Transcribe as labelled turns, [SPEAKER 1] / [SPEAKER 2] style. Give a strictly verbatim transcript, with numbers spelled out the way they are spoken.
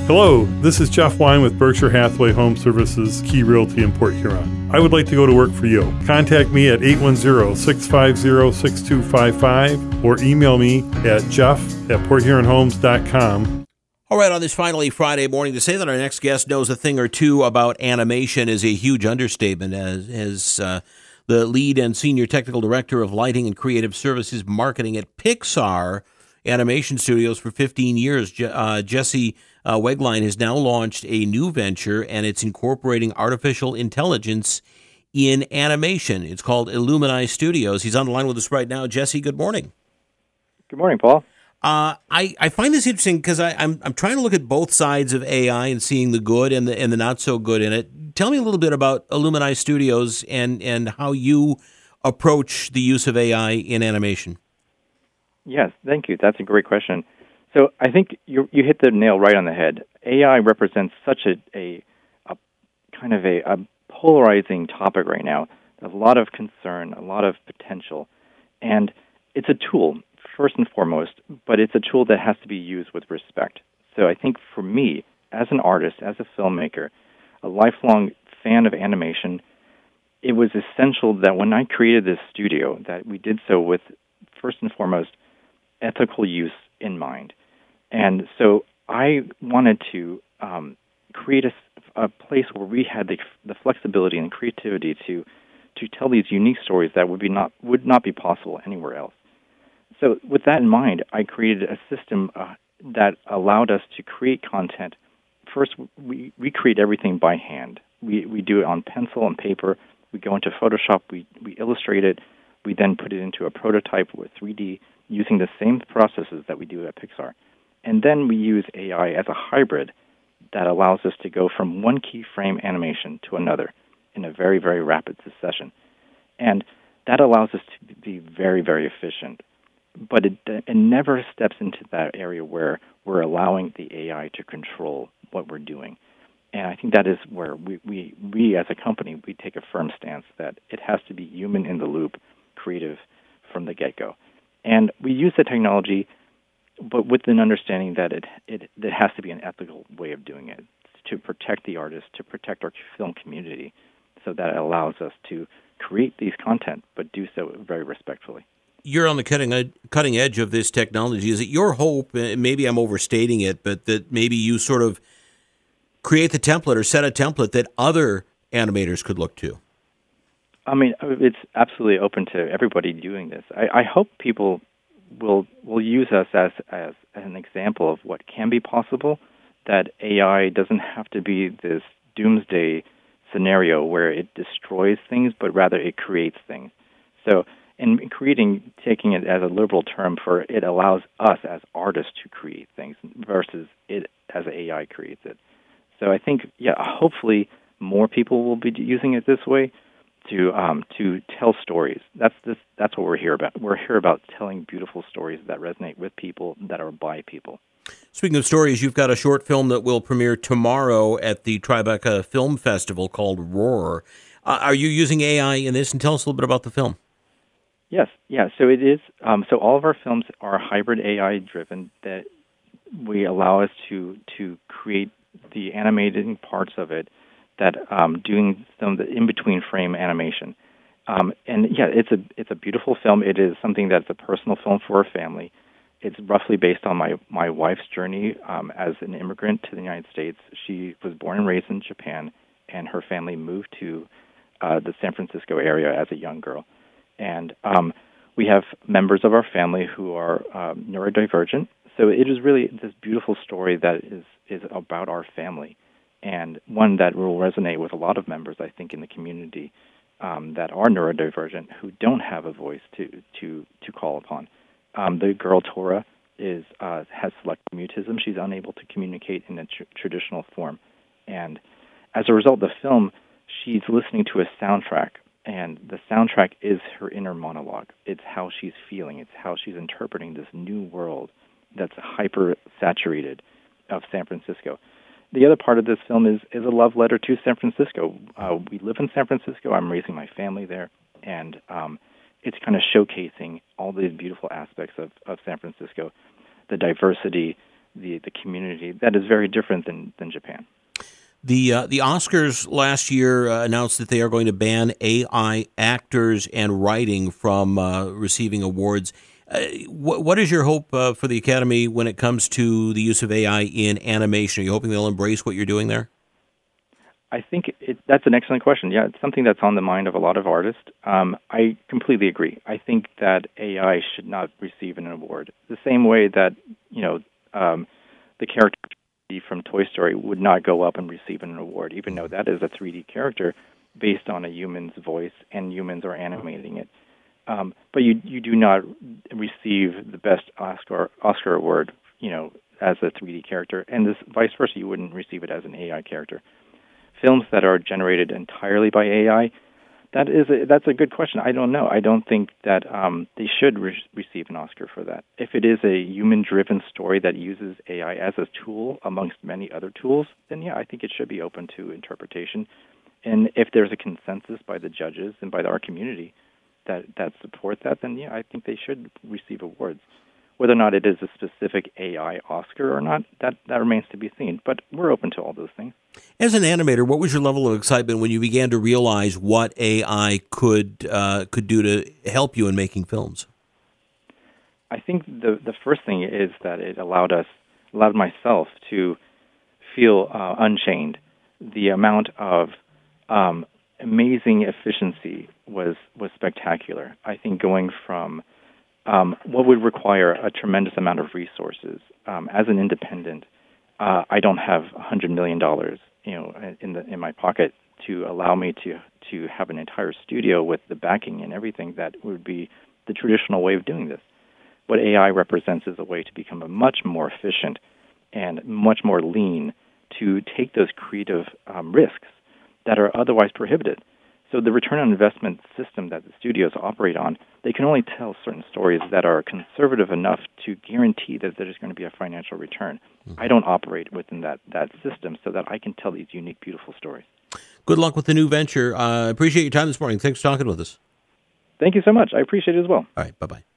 [SPEAKER 1] Hello, this is Jeff Wine with Berkshire Hathaway Home Services Key Realty in Port Huron. I would like to go to work for you. Contact me at eight one zero, six five zero, six two five five or email me at jeff at port huron homes dot com.
[SPEAKER 2] All right, on this finally Friday morning, to say that our next guest knows a thing or two about animation is a huge understatement. As, as uh, the lead and senior technical director of lighting and creative services marketing at Pixar Animation Studios for fifteen years, Je- uh, Jesse uh, Wegline has now launched a new venture, and it's incorporating artificial intelligence in animation. It's called Illumini Studios. He's on the line with us right now. Jesse, good morning.
[SPEAKER 3] Good morning, Paul.
[SPEAKER 2] Uh, I, I find this interesting because I'm I'm trying to look at both sides of A I and seeing the good and the and the not so good in it. Tell me a little bit about Illumini Studios and, and how you approach the use of A I in animation.
[SPEAKER 3] Yes, thank you. That's a great question. So I think you you hit the nail right on the head. A I represents such a a, a kind of a, a polarizing topic right now. There's a lot of concern, a lot of potential, and it's a tool first and foremost, but it's a tool that has to be used with respect. So I think for me, as an artist, as a filmmaker, a lifelong fan of animation, it was essential that when I created this studio, that we did so with first and foremost ethical use in mind. And so I wanted to um, create a, a place where we had the, the flexibility and creativity to to tell these unique stories that would be not would not be possible anywhere else. So with that in mind, I created a system uh, that allowed us to create content. First, we, we create everything by hand. We we do it on pencil and paper. We go into Photoshop. We, we illustrate it. We then put it into a prototype with three D using the same processes that we do at Pixar. And then we use A I as a hybrid that allows us to go from one keyframe animation to another in a very, very rapid succession. And that allows us to be very, very efficient. But it, it never steps into that area where we're allowing the A I to control what we're doing. And I think that is where we, we, we as a company, we take a firm stance that it has to be human in the loop, creative from the get-go. And we use the technology, but with an understanding that it, it, it has to be an ethical way of doing it to protect the artist, to protect our film community, so that it allows us to create these content, but do so very respectfully.
[SPEAKER 2] You're on the cutting ed- cutting edge of this technology. Is it your hope, and maybe I'm overstating it, but that maybe you sort of create the template or set a template that other animators could look to?
[SPEAKER 3] I mean, it's absolutely open to everybody doing this. I, I hope people will will use us as, as an example of what can be possible, that A I doesn't have to be this doomsday scenario where it destroys things, but rather it creates things. So in creating, taking it as a liberal term for it allows us as artists to create things versus it as A I creates it. So I think, yeah, hopefully more people will be using it this way to um, to tell stories. That's this, that's what we're here about. We're here about telling beautiful stories that resonate with people, that are by people.
[SPEAKER 2] Speaking of stories, you've got a short film that will premiere tomorrow at the Tribeca Film Festival called Roar. Uh, are you using A I in this? And tell us a little bit about the film.
[SPEAKER 3] Yes, yeah. So it is. Um, so all of our films are hybrid A I driven. That we allow us to to create the animating parts of it, that um, doing some of the in between frame animation. Um, and yeah, it's a it's a beautiful film. It is something that's a personal film for a family. It's roughly based on my my wife's journey um, as an immigrant to the United States. She was born and raised in Japan, and her family moved to uh, the San Francisco area as a young girl. And um, we have members of our family who are um, neurodivergent. So it is really this beautiful story that is, is about our family, and one that will resonate with a lot of members, I think, in the community um, that are neurodivergent who don't have a voice to to, to call upon. Um, the girl, Tora, is uh, has selective mutism. She's unable to communicate in a tr- traditional form. And as a result of the film, she's listening to a soundtrack. And the soundtrack is her inner monologue. It's how she's feeling. It's how she's interpreting this new world that's hyper-saturated of San Francisco. The other part of this film is, is a love letter to San Francisco. Uh, we live in San Francisco. I'm raising my family there. And um, it's kind of showcasing all these beautiful aspects of, of San Francisco, the diversity, the, the community that is very different than, than Japan.
[SPEAKER 2] The uh, the Oscars last year uh, announced that they are going to ban A I actors and writing from uh, receiving awards. Uh, wh- what is your hope uh, for the Academy when it comes to the use of A I in animation? Are you hoping they'll embrace what you're doing there?
[SPEAKER 3] I think it, that's an excellent question. Yeah, it's something that's on the mind of a lot of artists. Um, I completely agree. I think that A I should not receive an award. The same way that, you know, um, the character from Toy Story would not go up and receive an award, even though that is a three D character based on a human's voice and humans are animating it. Um, but you you do not receive the best Oscar Oscar award, you know, as a three D character, and this vice versa. You wouldn't receive it as an A I character. Films that are generated entirely by A I, that is a, that's a good question. I don't know. I don't think that um, they should re- receive an Oscar for that. If it is a human-driven story that uses A I as a tool amongst many other tools, then yeah, I think it should be open to interpretation. And if there's a consensus by the judges and by our community that, that support that, then yeah, I think they should receive awards. Whether or not it is a specific A I Oscar or not, that, that remains to be seen. But we're open to all those things.
[SPEAKER 2] As an animator, what was your level of excitement when you began to realize what A I could uh, could do to help you in making films?
[SPEAKER 3] I think the the first thing is that it allowed us, allowed myself to feel uh, unchained. The amount of um, amazing efficiency was was spectacular. I think going from Um, what would require a tremendous amount of resources. Um, as an independent, uh, I don't have one hundred million dollars, you know, in the in my pocket to allow me to to have an entire studio with the backing and everything that would be the traditional way of doing this. What A I represents is a way to become a much more efficient and much more lean to take those creative um, risks that are otherwise prohibited. So the return on investment system that the studios operate on, they can only tell certain stories that are conservative enough to guarantee that there's going to be a financial return. Mm-hmm. I don't operate within that, that system so that I can tell these unique, beautiful stories.
[SPEAKER 2] Good luck with the new venture. I uh, appreciate your time this morning. Thanks for talking with us.
[SPEAKER 3] Thank you so much. I appreciate it as well.
[SPEAKER 2] All right. Bye-bye.